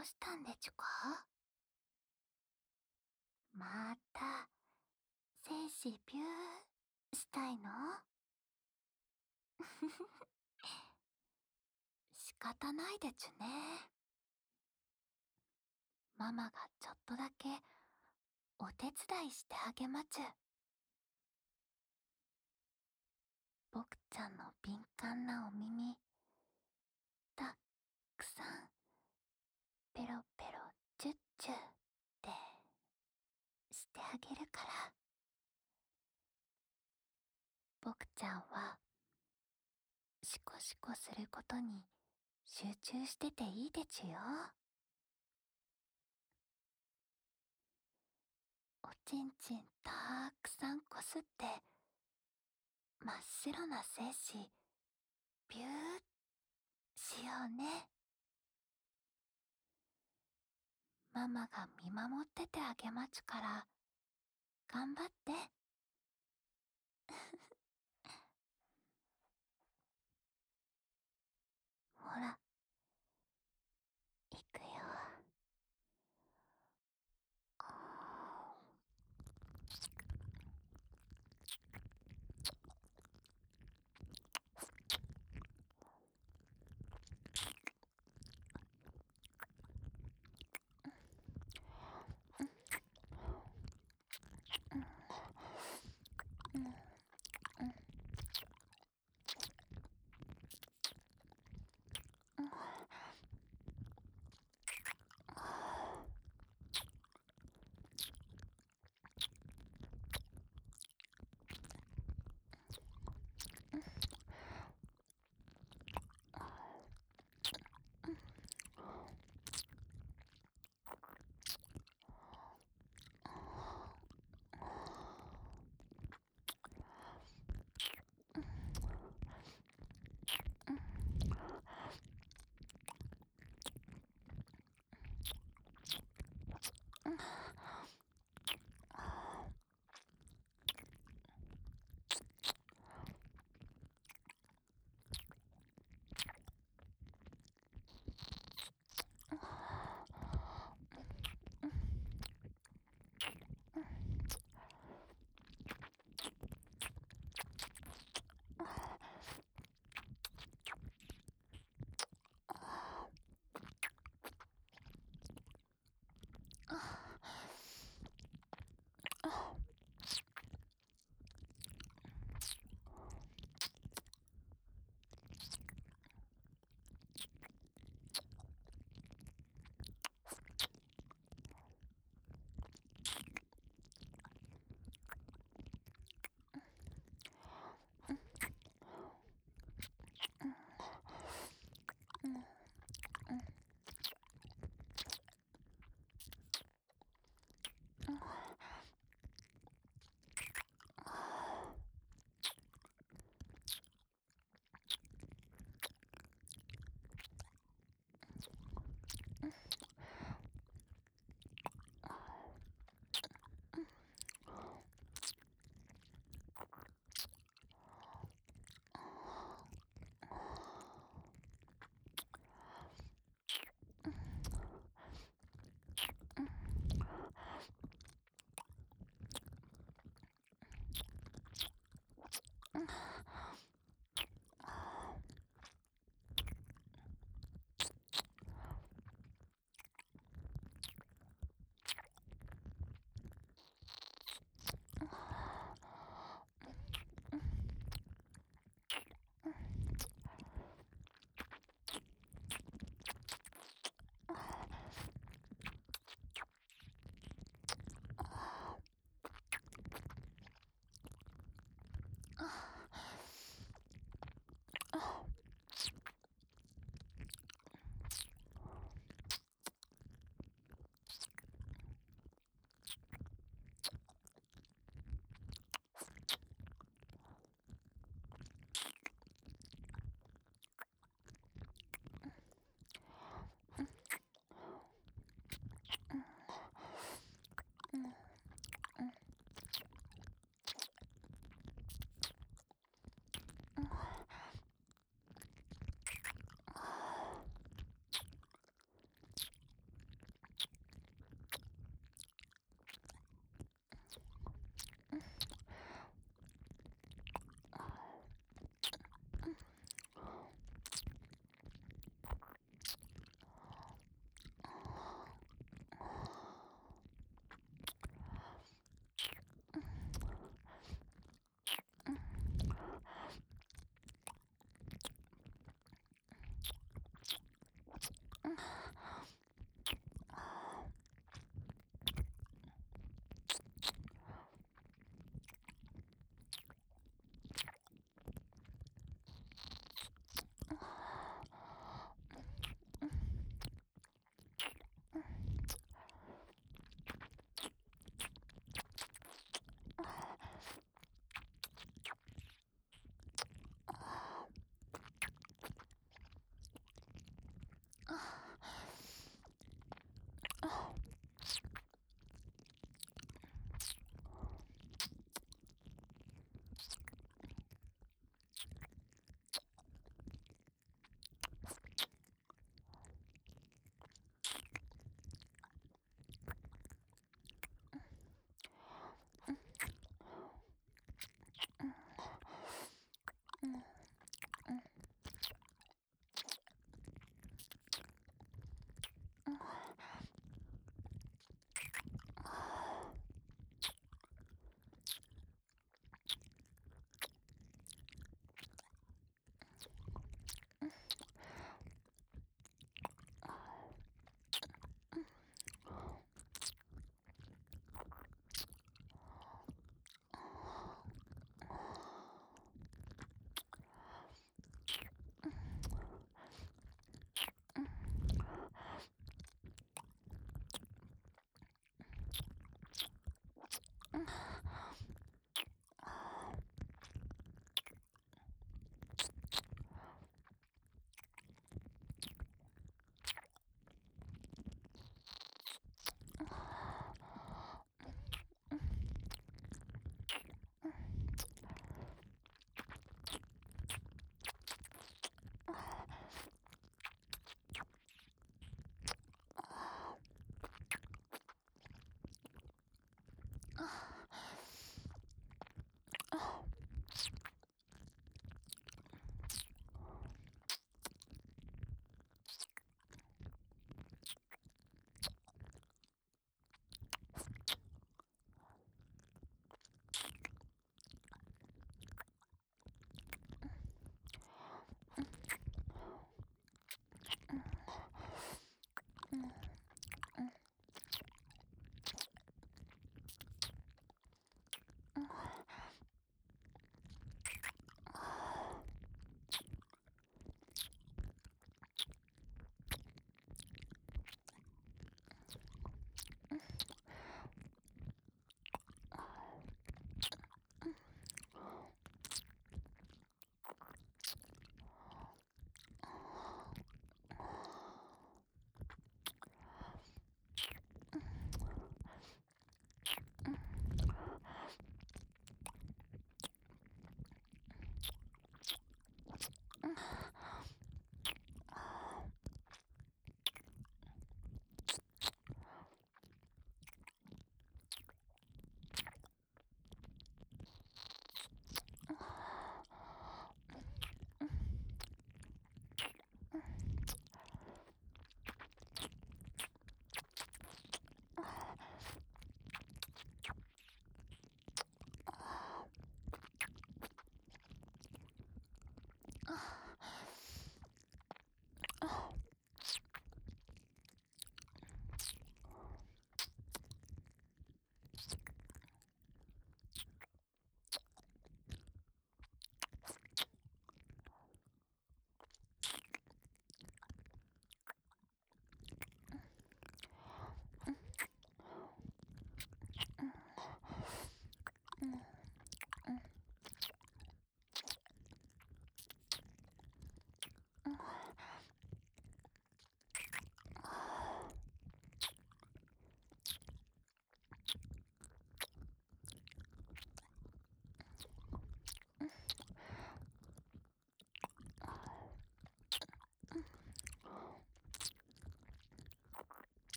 うしたんでちゅか？また、精子ビューしたいの？仕方ないでちゅね。ママがちょっとだけお手伝いしてあげまちゅ。僕ちゃんの敏感なお耳、たっくさん、ペロペロチュッチュってしてあげるから。僕ちゃんは、シコシコすることに集中してていいでちゅよ。おちんちんたーくさんこすって、真っ白な精子、ビューしようね。ママが見守っててあげまちゅから、頑張って。